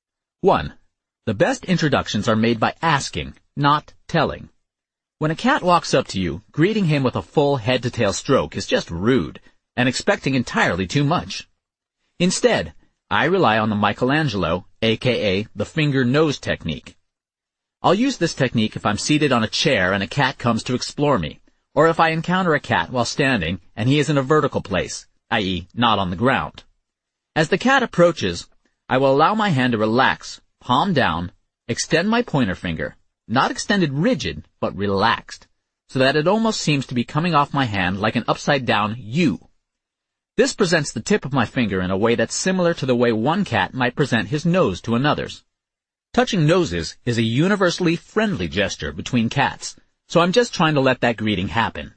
[SPEAKER 1] 1. The best introductions are made by asking, not telling. When a cat walks up to you, greeting him with a full head-to-tail stroke is just rude, and expecting entirely too much. Instead, I rely on the Michelangelo, aka the finger-nose technique. I'll use this technique if I'm seated on a chair and a cat comes to explore me, or if I encounter a cat while standing and he is in a vertical place, i.e., not on the ground. As the cat approaches, I will allow my hand to relax, palm down, extend my pointer finger, not extended rigid, but relaxed, so that it almost seems to be coming off my hand like an upside-down U. This presents the tip of my finger in a way that's similar to the way one cat might present his nose to another's. Touching noses is a universally friendly gesture between cats, so I'm just trying to let that greeting happen.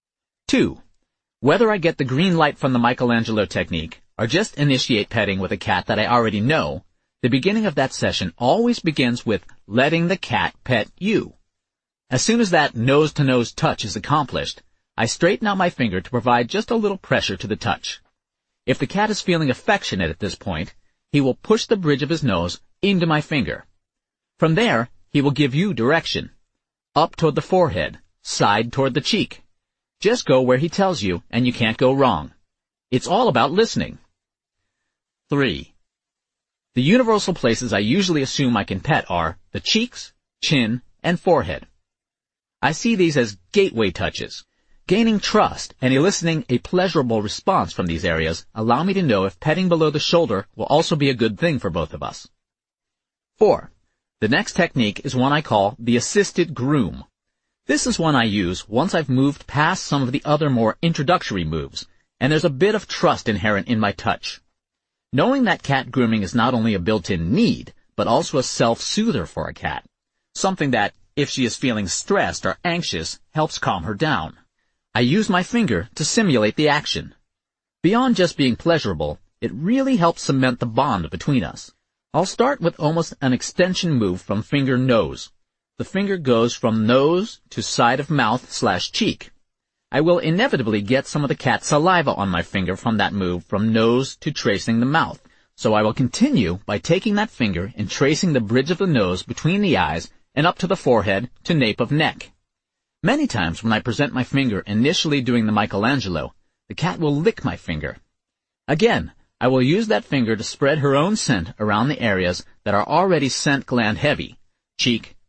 [SPEAKER 1] 2. Whether I get the green light from the Michelangelo technique or just initiate petting with a cat that I already know, the beginning of that session always begins with letting the cat pet you. As soon as that nose-to-nose touch is accomplished, I straighten out my finger to provide just a little pressure to the touch. If the cat is feeling affectionate at this point, he will push the bridge of his nose into my finger. From there, he will give you direction. Up toward the forehead, side toward the cheek. Just go where he tells you, and you can't go wrong. It's all about listening. 3. The universal places I usually assume I can pet are the cheeks, chin, and forehead. I see these as gateway touches. Gaining trust and eliciting a pleasurable response from these areas allow me to know if petting below the shoulder will also be a good thing for both of us. 4. The next technique is one I call the assisted groom. This is one I use once I've moved past some of the other more introductory moves, and there's a bit of trust inherent in my touch. Knowing that cat grooming is not only a built-in need, but also a self-soother for a cat, something that, if she is feeling stressed or anxious, helps calm her down. I use my finger to simulate the action. Beyond just being pleasurable, it really helps cement the bond between us. I'll start with almost an extension move from finger-nose. The finger goes from nose to side of mouth/cheek. I will inevitably get some of the cat's saliva on my finger from that move from nose to tracing the mouth, so I will continue by taking that finger and tracing the bridge of the nose between the eyes and up to the forehead to nape of neck. Many times when I present my finger initially doing the Michelangelo, the cat will lick my finger. Again, I will use that finger to spread her own scent around the areas that are already scent gland heavy, cheek,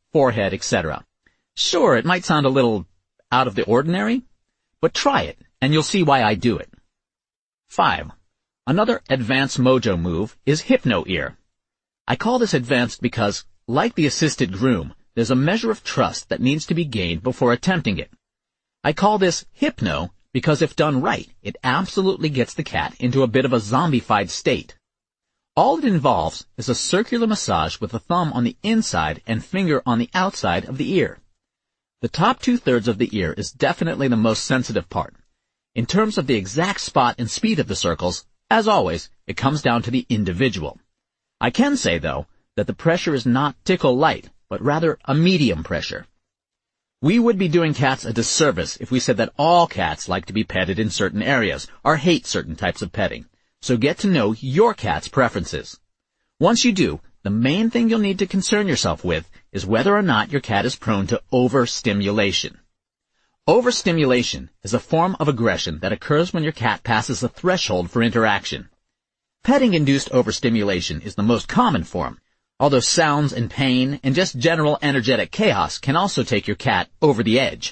[SPEAKER 1] forehead, etc. Sure, it might sound a little out of the ordinary, but try it, and you'll see why I do it. 5. Another advanced mojo move is Hypno Ear. I call this advanced because, like the assisted groom, there's a measure of trust that needs to be gained before attempting it. I call this hypno because if done right, it absolutely gets the cat into a bit of a zombified state. All it involves is a circular massage with the thumb on the inside and finger on the outside of the ear. The top 2/3 of the ear is definitely the most sensitive part. In terms of the exact spot and speed of the circles, as always, it comes down to the individual. I can say, though, that the pressure is not tickle light, but rather a medium pressure. We would be doing cats a disservice if we said that all cats like to be petted in certain areas or hate certain types of petting. So get to know your cat's preferences. Once you do, the main thing you'll need to concern yourself with is whether or not your cat is prone to overstimulation. Overstimulation is a form of aggression that occurs when your cat passes a threshold for interaction. Petting-induced overstimulation is the most common form, although sounds and pain and just general energetic chaos can also take your cat over the edge.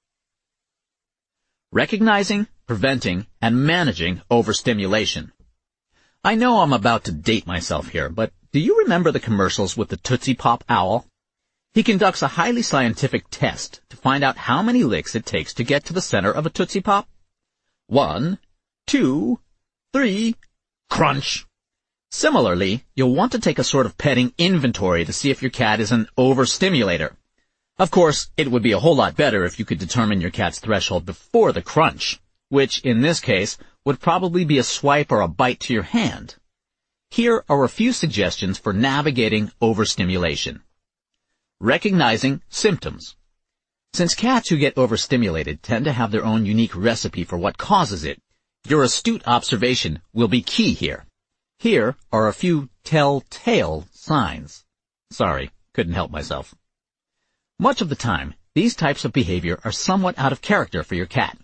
[SPEAKER 1] Recognizing, preventing, and managing overstimulation. I know I'm about to date myself here, but do you remember the commercials with the Tootsie Pop owl? He conducts a highly scientific test to find out how many licks it takes to get to the center of a Tootsie Pop. 1, 2, 3, crunch. Similarly, you'll want to take a sort of petting inventory to see if your cat is an overstimulator. Of course, it would be a whole lot better if you could determine your cat's threshold before the crunch, which, in this case, would probably be a swipe or a bite to your hand. Here are a few suggestions for navigating overstimulation. Recognizing symptoms. Since cats who get overstimulated tend to have their own unique recipe for what causes it, your astute observation will be key here. Here are a few telltale signs. Sorry, couldn't help myself. Much of the time, these types of behavior are somewhat out of character for your cat.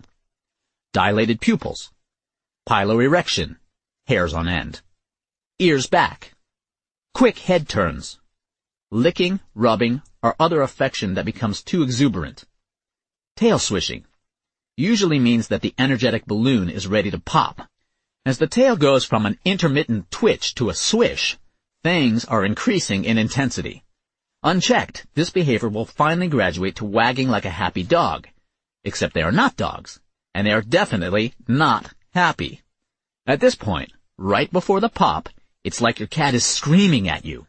[SPEAKER 1] Dilated pupils, piloerection, hairs on end, ears back, quick head turns, licking, rubbing, or other affection that becomes too exuberant. Tail swishing usually means that the energetic balloon is ready to pop. As the tail goes from an intermittent twitch to a swish, things are increasing in intensity. Unchecked, this behavior will finally graduate to wagging like a happy dog, except they are not dogs, and they are definitely not happy. At this point, right before the pop, it's like your cat is screaming at you.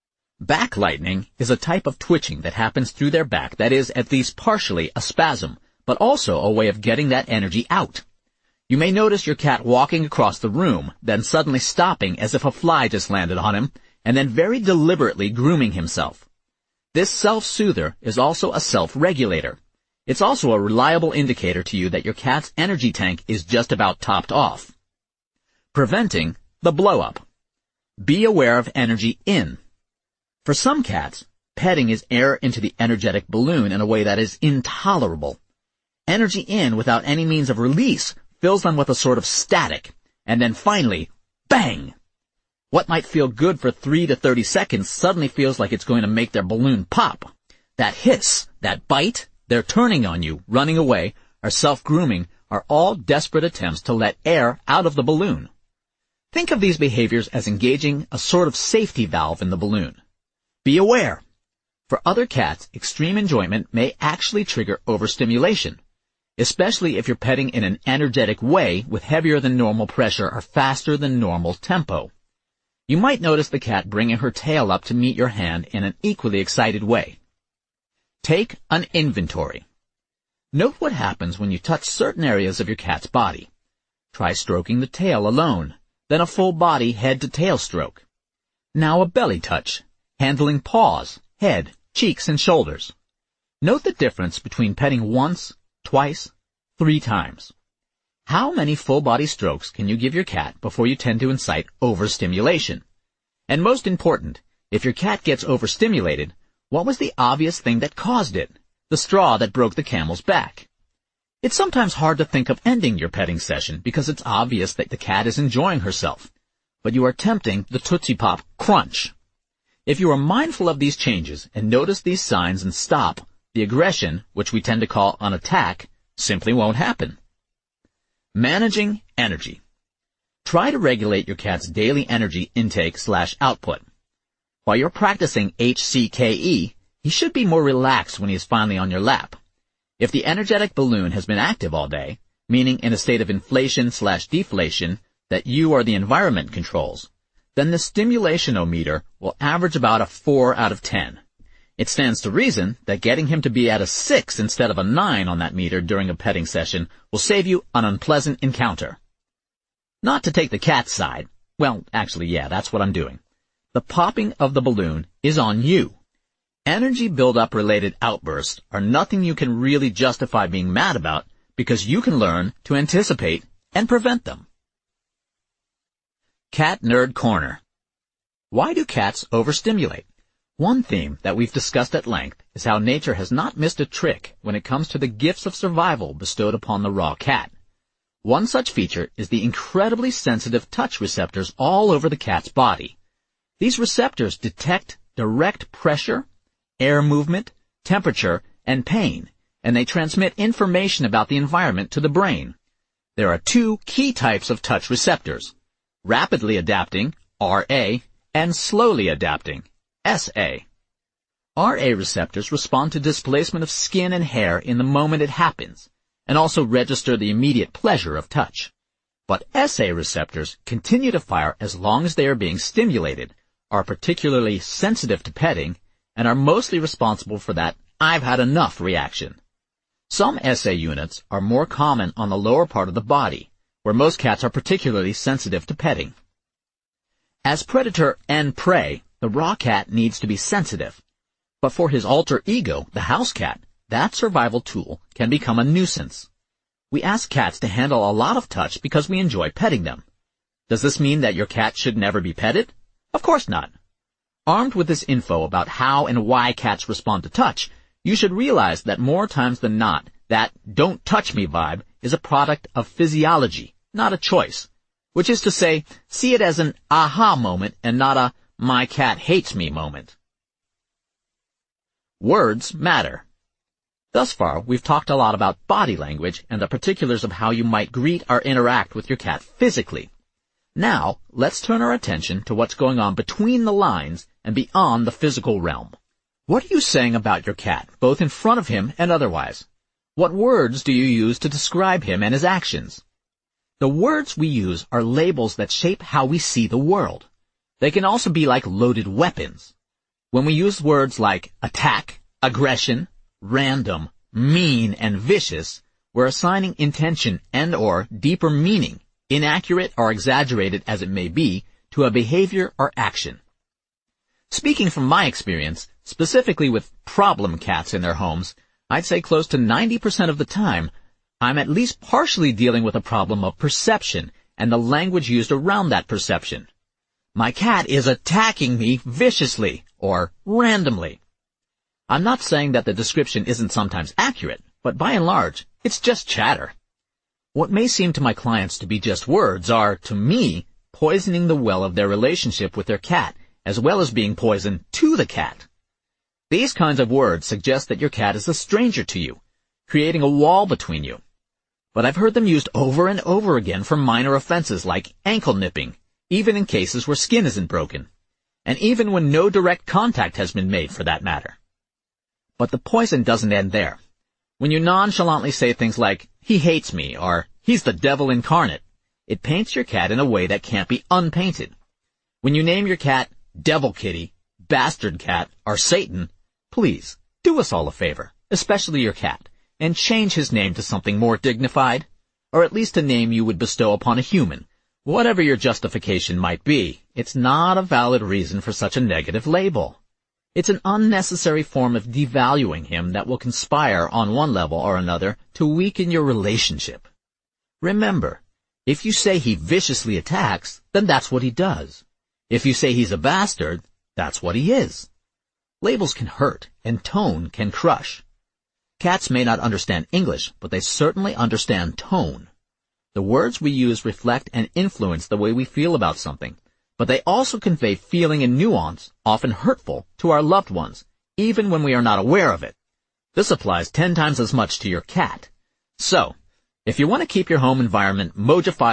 [SPEAKER 1] Back lightning is a type of twitching that happens through their back that is at least partially a spasm, but also a way of getting that energy out. You may notice your cat walking across the room, then suddenly stopping as if a fly just landed on him, and then very deliberately grooming himself. This self-soother is also a self-regulator. It's also a reliable indicator to you that your cat's energy tank is just about topped off. Preventing the blow-up. Be aware of energy in. For some cats, petting is air into the energetic balloon in a way that is intolerable. Energy in without any means of release fills them with a sort of static, and then finally, bang! What might feel good for 3 to 30 seconds suddenly feels like it's going to make their balloon pop. That hiss, that bite, their turning on you, running away, or self-grooming are all desperate attempts to let air out of the balloon. Think of these behaviors as engaging a sort of safety valve in the balloon. Be aware. For other cats, extreme enjoyment may actually trigger overstimulation, especially if you're petting in an energetic way with heavier than normal pressure or faster than normal tempo. You might notice the cat bringing her tail up to meet your hand in an equally excited way. Take an inventory. Note what happens when you touch certain areas of your cat's body. Try stroking the tail alone, then a full body head-to-tail stroke. Now a belly touch, handling paws, head, cheeks, and shoulders. Note the difference between petting once, twice, 3 times. How many full-body strokes can you give your cat before you tend to incite overstimulation? And most important, if your cat gets overstimulated, what was the obvious thing that caused it? The straw that broke the camel's back. It's sometimes hard to think of ending your petting session because it's obvious that the cat is enjoying herself, but you are tempting the Tootsie Pop crunch. If you are mindful of these changes and notice these signs and stop, the aggression, which we tend to call an attack, simply won't happen. Managing energy. Try to regulate your cat's daily energy intake/output. While you're practicing HCKE, he should be more relaxed when he is finally on your lap. If the energetic balloon has been active all day, meaning in a state of inflation/deflation that you or the environment controls, then the stimulation-o-meter will average about a 4 out of 10. It stands to reason that getting him to be at a 6 instead of a 9 on that meter during a petting session will save you an unpleasant encounter. Not to take the cat's side. Well, actually, yeah, that's what I'm doing. The popping of the balloon is on you. Energy buildup related outbursts are nothing you can really justify being mad about because you can learn to anticipate and prevent them. Cat Nerd Corner. Why do cats overstimulate? One theme that we've discussed at length is how nature has not missed a trick when it comes to the gifts of survival bestowed upon the raw cat. One such feature is the incredibly sensitive touch receptors all over the cat's body. These receptors detect direct pressure, air movement, temperature, and pain, and they transmit information about the environment to the brain. There are two key types of touch receptors: rapidly adapting, RA, and slowly adapting, SA. RA receptors respond to displacement of skin and hair in the moment it happens, and also register the immediate pleasure of touch. But SA receptors continue to fire as long as they are being stimulated, are particularly sensitive to petting, and are mostly responsible for that "I've had enough" reaction. Some SA units are more common on the lower part of the body, where most cats are particularly sensitive to petting. As predator and prey, the raw cat needs to be sensitive. But for his alter ego, the house cat, that survival tool can become a nuisance. We ask cats to handle a lot of touch because we enjoy petting them. Does this mean that your cat should never be petted? Of course not. Armed with this info about how and why cats respond to touch, you should realize that more times than not, that "don't touch me" vibe is a product of physiology, not a choice. Which is to say, see it as an aha moment and not a "my cat hates me" moment. Words matter. Thus far, we've talked a lot about body language and the particulars of how you might greet or interact with your cat physically. Now, let's turn our attention to what's going on between the lines and beyond the physical realm. What are you saying about your cat, both in front of him and otherwise? What words do you use to describe him and his actions? The words we use are labels that shape how we see the world. They can also be like loaded weapons. When we use words like attack, aggression, random, mean, and vicious, we're assigning intention and/or deeper meaning, inaccurate or exaggerated as it may be, to a behavior or action. Speaking from my experience, specifically with problem cats in their homes, I'd say close to 90% of the time, I'm at least partially dealing with a problem of perception and the language used around that perception. My cat is attacking me viciously or randomly. I'm not saying that the description isn't sometimes accurate, but by and large, it's just chatter. What may seem to my clients to be just words are, to me, poisoning the well of their relationship with their cat, as well as being poison to the cat. These kinds of words suggest that your cat is a stranger to you, creating a wall between you. But I've heard them used over and over again for minor offenses like ankle nipping, even in cases where skin isn't broken, and even when no direct contact has been made for that matter. But the poison doesn't end there. When you nonchalantly say things like, "he hates me," or "he's the devil incarnate," it paints your cat in a way that can't be unpainted. When you name your cat Devil Kitty, Bastard Cat, or Satan, please, do us all a favor, especially your cat, and change his name to something more dignified, or at least a name you would bestow upon a human. Whatever your justification might be, it's not a valid reason for such a negative label. It's an unnecessary form of devaluing him that will conspire on one level or another to weaken your relationship. Remember, if you say he viciously attacks, then that's what he does. If you say he's a bastard, that's what he is. Labels can hurt, and tone can crush. Cats may not understand English, but they certainly understand tone. The words we use reflect and influence the way we feel about something, but they also convey feeling and nuance, often hurtful, to our loved ones, even when we are not aware of it. This applies 10 times as much to your cat. So, if you want to keep your home environment mojified